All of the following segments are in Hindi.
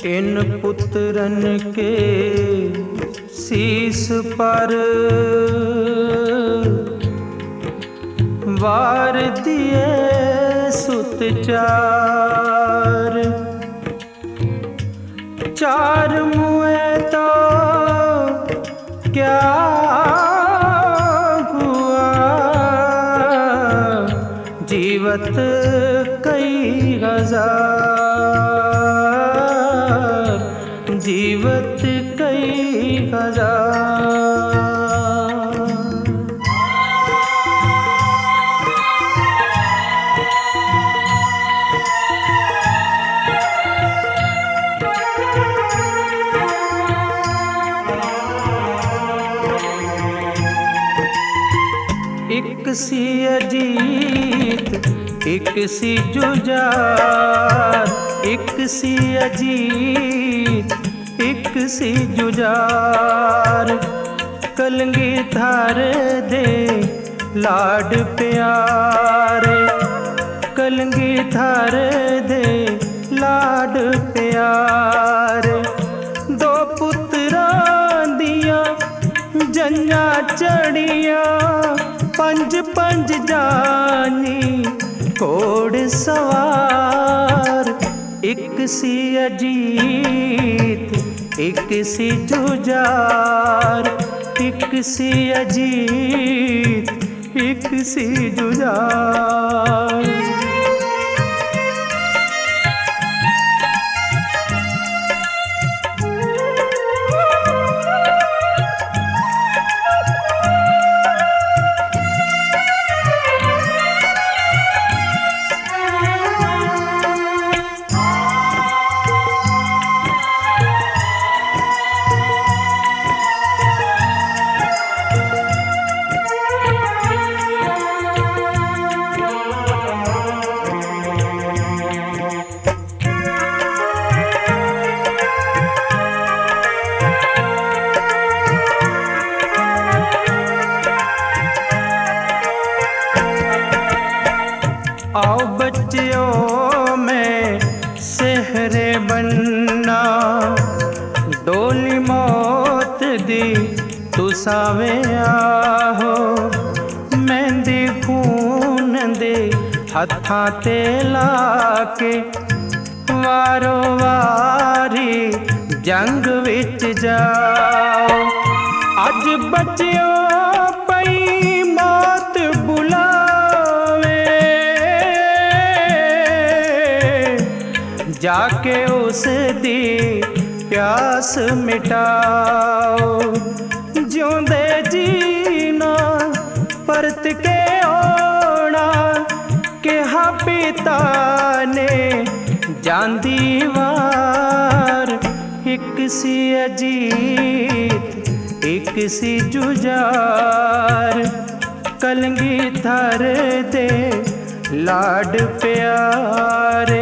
इन पुत्रन के शीस पर वार दिए सुत चार। चार मुए तो क्या हुआ, जीवत कई हजार, जीवत कई हजार। एक सी अजीत एक सी जुजार, एक सी अजीत एक सी जुजार। कलंगी धार दे लाड प्यारे, कलंगी धार दे लाड प्यारे। दो पुत्रां दियां जन्ना चढ़िया, पंज पंज जानी घोड़ सवार। एक सी अजीत एक सी जुजार, एक सी अजीत एक सी जुजार। आओ बच्चियों में सेहरे बनना, डोली मौत दी तुसावे आहो। मेहंदी खून दे हत्थां ते लाके, वारो वारी जंग विच जाओ। अज बच्चियों पई मौत बुलावे, जाके उस दी प्यास मिटाओ। जिउंदे जीना परत के ओना, कहा पिता ने जांदी वार। एक सी अजीत एक सी जुजार, कलंगी धर दे लाड प्यारे।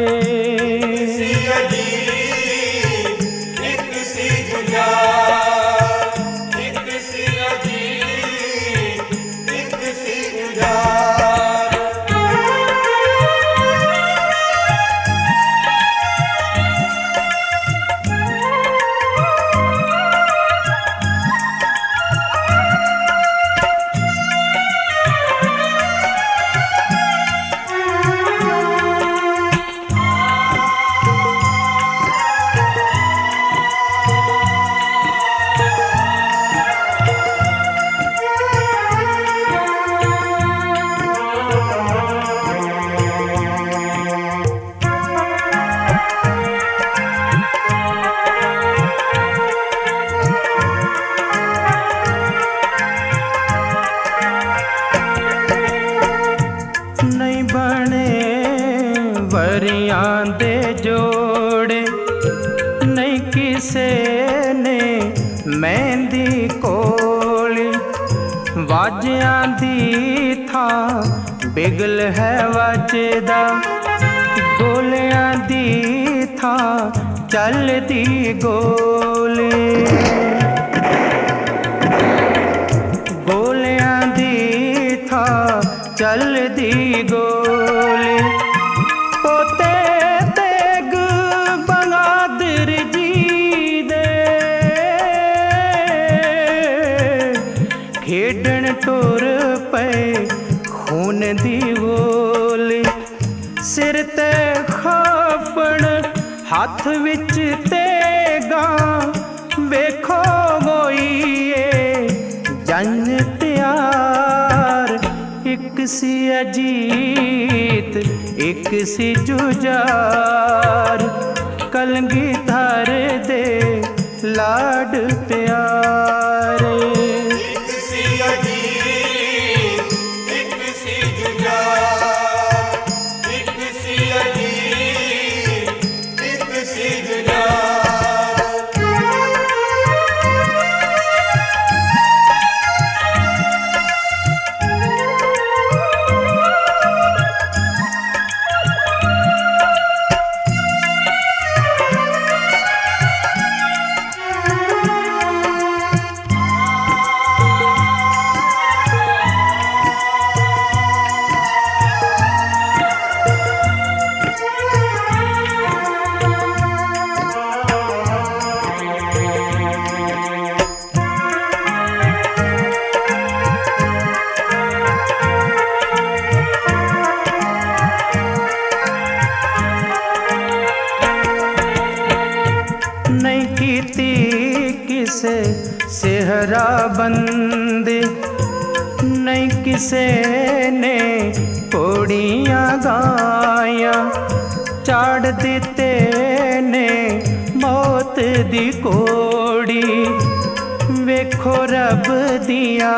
नहीं बने वरियां दे जोड़े, नहीं किसे ने मेहंदी कोली। वाजियां दी थां बिगल है वजदा, गोलियां दी थां चलदी गोली। गोलियां दी थां चलदी गोली। पोते तेग बहादुर जी दी गोली सिर ते खाफण हाथ विच तेगा वेखो गोईए जंज त्यार एक सी अजीत एक सी जुजार कलगीधर दे लाड प्यारे नहीं कीती किसे सेहरा बंदी नहीं किसे ने घोड़ियां गाया चाड़ दिते ने मौत दी कोड़ी वेखो रब दिया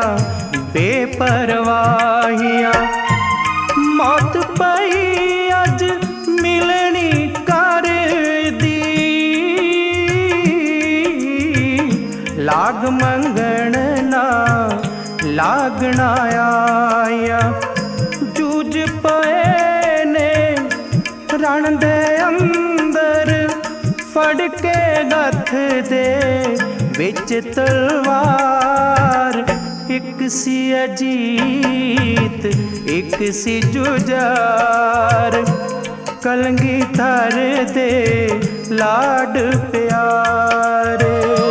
बेपरवाहियां मौत पई अज मिलनी कर दी लाग मंगण ना लागना आया जूझ पए ने रण दे अंदर फड़ के गथ दे विच तलवार एक सी अजीत एक सी जुजार कलगीधर दे लाड प्यारे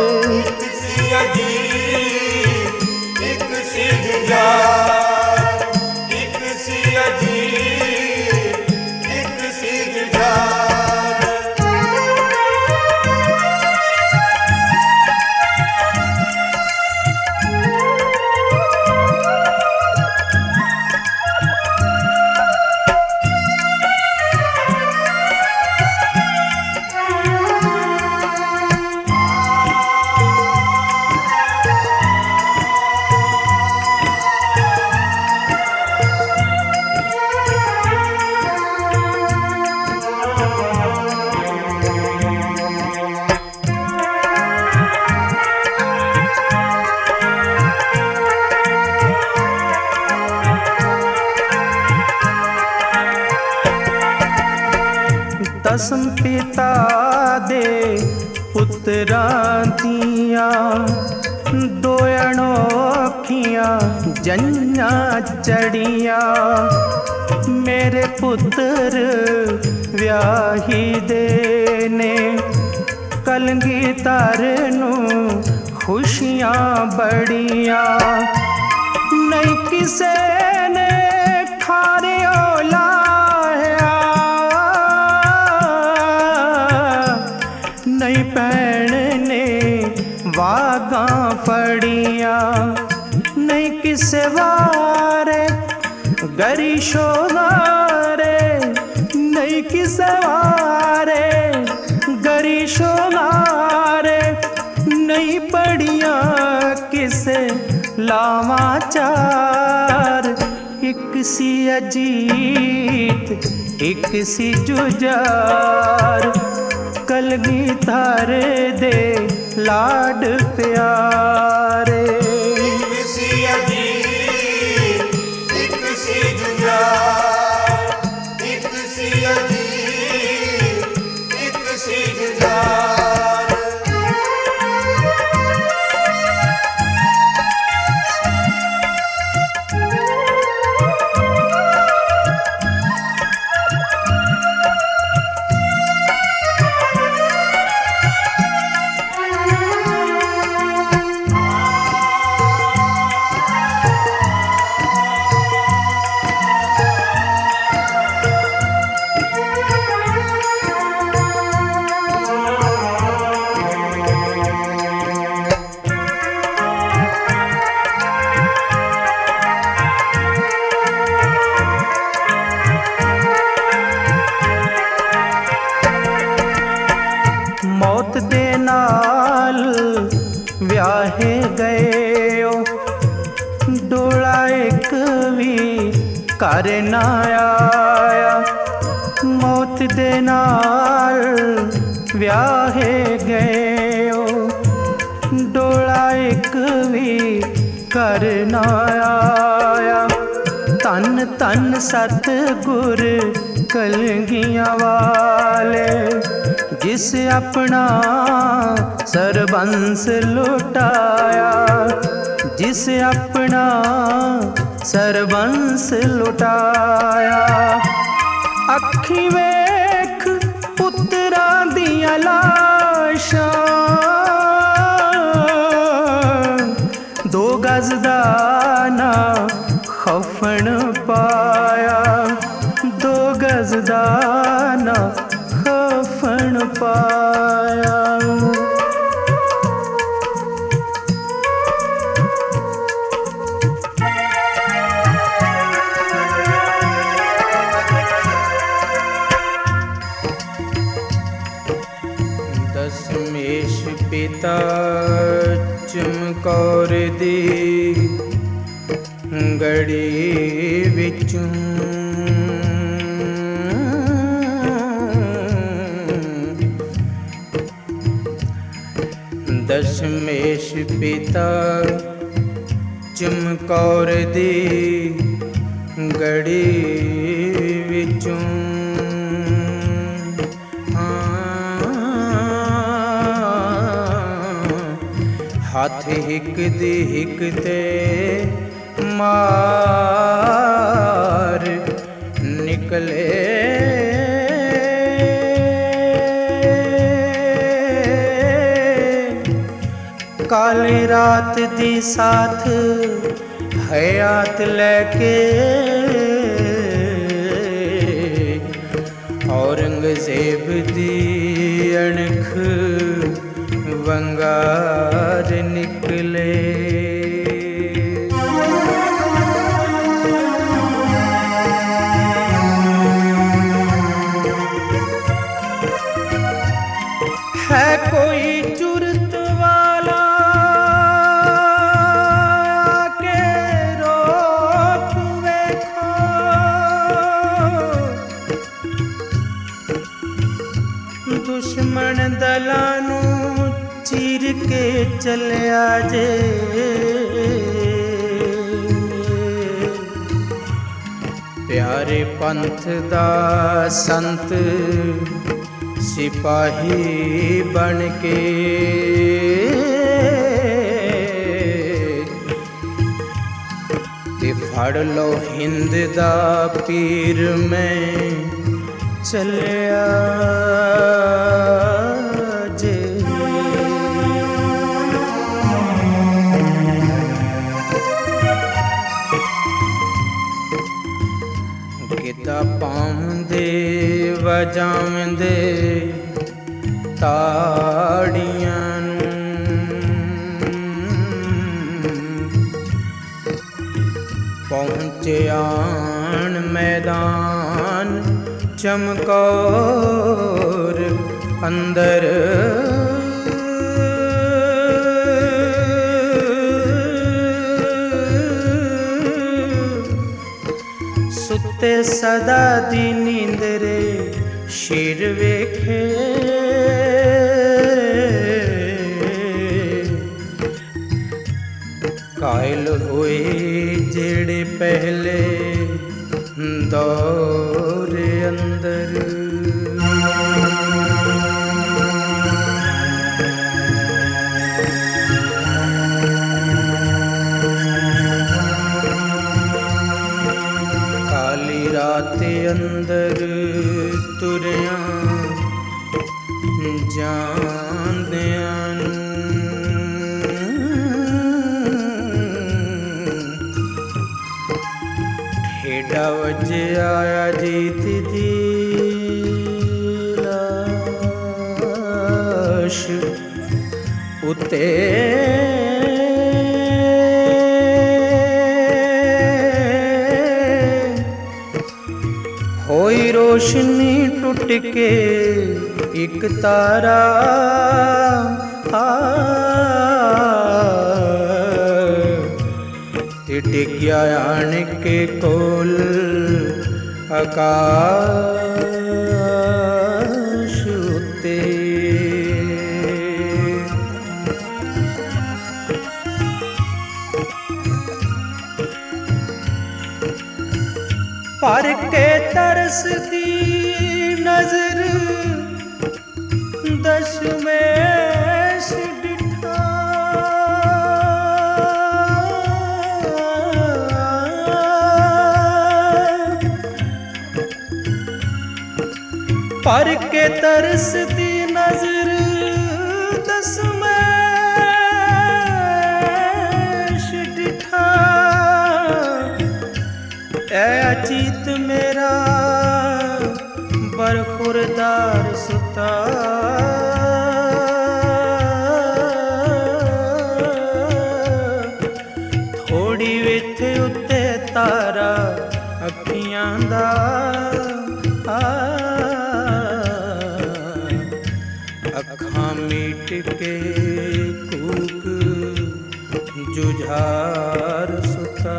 दसम पिता दे पुत्रां दियां दो अनोखियां जन्ना चढ़ियां मेरे पुत्र व्याही दे ने कलगीधर नूं खुशियां बड़ियां नहीं किसे ने खारियो लाया नहीं भैन ने वागा फड़िया नहीं किसे वारे गरी शोगारे नहीं किसे वारे गरी शोगारे नहीं पड़िया किसे लावा चार एक सी अजीत एक सी जुजार कलगीधर दे लाड प्यारे एक सी अजीत एक सी जुजार एक सी अजीत एक सी जुजार कर ना आया, मौत दे नाल व्याहे गए ओ, डोला एक भी कर ना आया। तन तन सतगुर कलगियां वाले, जिस अपना सरबंस लुटाया, जिस अपना सरबंस लुटाया। अखी वेख पुत्रा दियां लाशां, दो गज दा ना खफन पाया, दो गज दा ना खफन पाया। दशमेश पिता चमकौर दी गड़ी विचों, दशमेश पिता चमकौर दी गड़ी विचों, हाथ हिक दी हिक ते मार निकले, काली रात दी साथ हयात लेके, औरंगजेब दी अणख वंगार निकले। है कोई जुर्त वाला के रोक वेखो, दुश्मन दलानू चीर के चलिया जे, प्यारे पंथ दा संत सिपाही बन के, ते फड़ लो हिंद दा पीर में चलिया जे। गिद्दा पाउंदे वजावंदे ताड़ियां पहुँचे आन मैदान चमकौर अंदर, सुते सदा दी नींदरे शेर वेखे, कायल होए जेड़े पहले दौर अंदर। काली रात अंदर तुरिया जांदियां ठेडा वजे आया जीत दी लाश उते, होई रोशनी टूट के एक तारा, ते टिकिया आण के कोल आकाश उते। पर के तरस दी नजर दशमेश डिठा। पर के तरस दी नजर दशमेश डिठा। ऐ अजीत मेरा बरखुरदार सुता। थोड़ी विथ उत्ते तारा अखियां दा। अखां मीट के कूक जुझार सुता।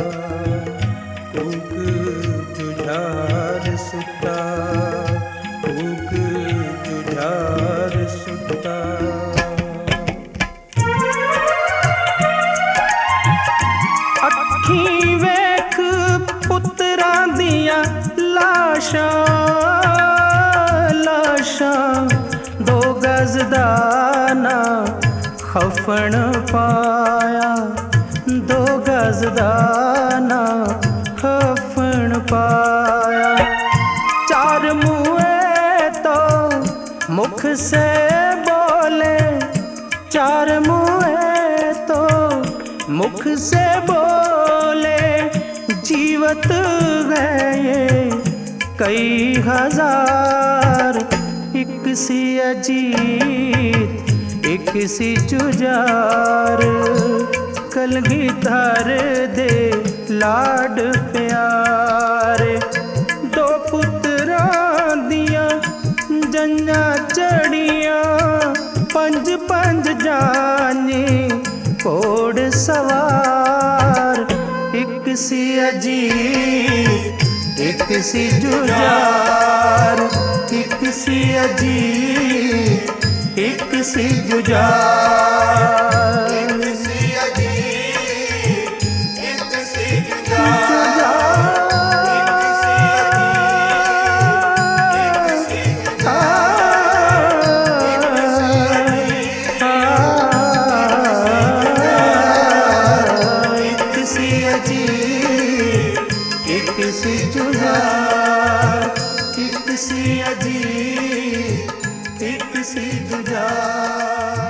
कूक जुझार सुता। कूक जुझार सुता। अखीं वेख पुत्रां दियां लाशां लाशां। दो गज दा ना खफन पाया। दो गज दा ना खफन पाया। चार मुए तो मुख से बोले। चार मुए तो मुख से बोले। जीवत गए कई हजार। एक सी अजीत एक सी जुझार। कलगीधर दे लाड प्यारे। दो पुत्रां दियां जंजां चढ़ियां। पंज पंज जाने घोड़ सवार। एक सी अजीत एक सी जुझार। एक सी अजीत एक सी जुझार। एक सी जुझार। एक सी अजीत एक सी जुझार।